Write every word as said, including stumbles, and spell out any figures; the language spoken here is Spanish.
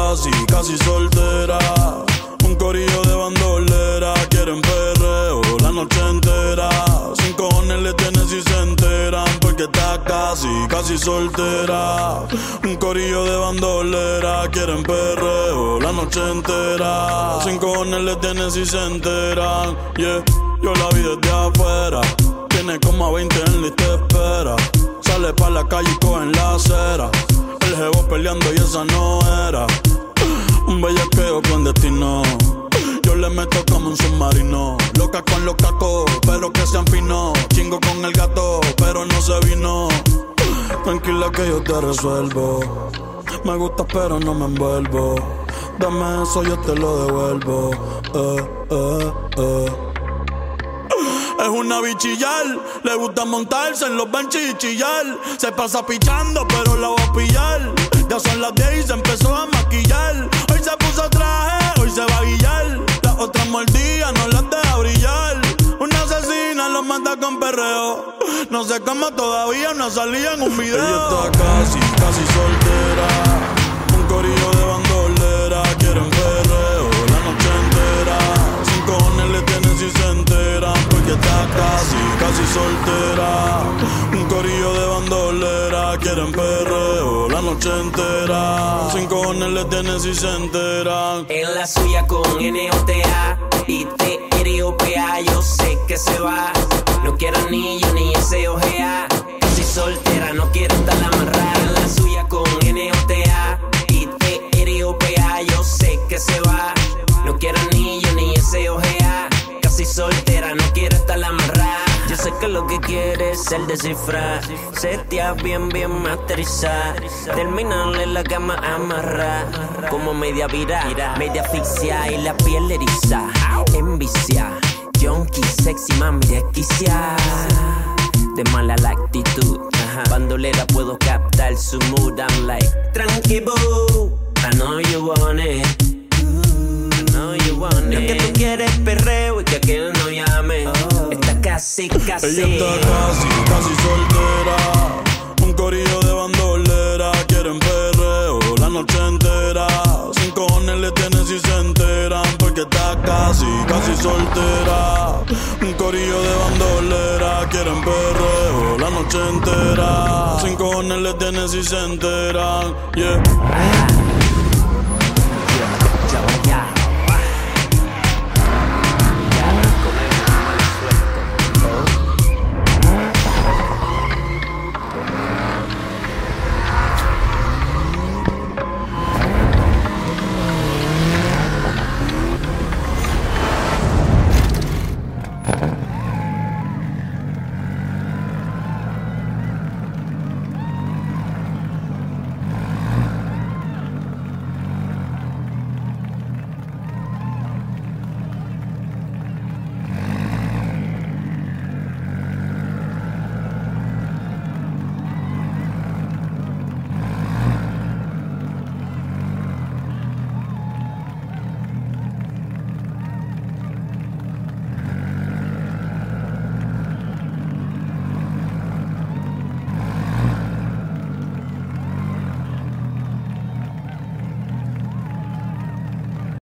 casi, casi soltera. Un corillo de bandolera, quieren perreo la noche entera. Sin cojones le tienes si se enteran, porque está casi, casi soltera. Un corillo de bandolera, quieren perreo la noche entera. Sin cojones le tienes si se enteran, yeah. Yo la vi desde afuera, tiene como veinte en la y te espera. Sale pa' la calle y coge en la acera. El jevo peleando y esa no era. Un bellaqueo clandestino. Yo le meto como un submarino. Loca con los cacos, pero que sean finos. Chingo con el gato, pero no se vino. Tranquila que yo te resuelvo. Me gusta pero no me envuelvo. Dame eso, yo te lo devuelvo. Eh, eh, eh. Es una bichillar, le gusta montarse en los benches y chillar. Se pasa pichando, pero la va a pillar. Ya son las diez y se empezó a maquillar. Hoy se puso traje, hoy se va a guillar. Las otras mordidas no las deja brillar. Una asesina los manda con perreo. No sé cómo todavía no salía en un video. Ella está casi, casi soltera. Un corillo de bandolera, quieren perreo la noche entera. Sin cojones le tienen si se enteran, porque está casi, casi soltera. Un corillo de bandolera, quieren perreo la noche entera. Sin cojones le tienen si se enteran. En la suya con N O T A y T R O P A, yo sé que se va. No quiero anillo ni S O G A. Casi soltera, no quiero estar amarrada. En la suya con N O T A y T R O P A, yo sé que se va. No quiero anillo ni S O G A. Casi soltera, no quiero estar amarrada. Yo sé que lo que quieres es el descifrar. Setea bien, bien masterizar. Terminarle la cama amarrar. Como media vira, media asfixia y la piel eriza. Envicia, junkie, sexy, mami, desquicia. De mala la actitud. Bandolera puedo captar su mood. I'm like, tranqui boo, I know you want it. Yo que tú quieres perreo y que aquel no llame. Oh. Está casi, casi. Ella está casi, casi soltera. Un corillo de bandolera, quieren perreo la noche entera. Sin cojones le tienen si se enteran, porque está casi, casi soltera. Un corillo de bandolera, quieren perreo la noche entera. Sin cojones le tienen si se enteran, yeah.